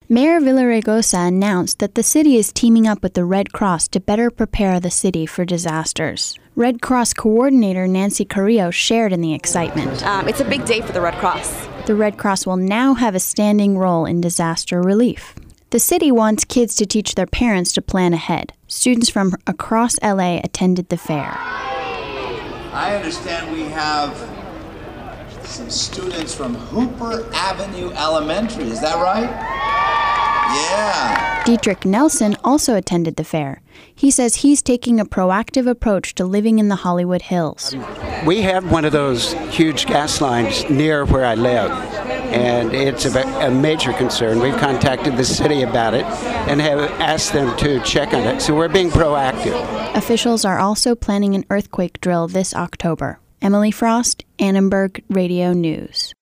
Mayor Villaraigosa announced that the city is teaming up with the Red Cross to better prepare the city for disasters. Red Cross coordinator Nancy Carrillo shared in the excitement. It's a big day for the Red Cross. The Red Cross will now have a standing role in disaster relief. The city wants kids to teach their parents to plan ahead. Students from across LA attended the fair. I understand we have some students from Hooper Avenue Elementary. Is that right? Yeah. Dietrich Nelson also attended the fair. He says he's taking a proactive approach to living in the Hollywood Hills. We have one of those huge gas lines near where I live, and it's a major concern. We've contacted the city about it and have asked them to check on it, so we're being proactive. Officials are also planning an earthquake drill this October. Emily Frost, Annenberg Radio News.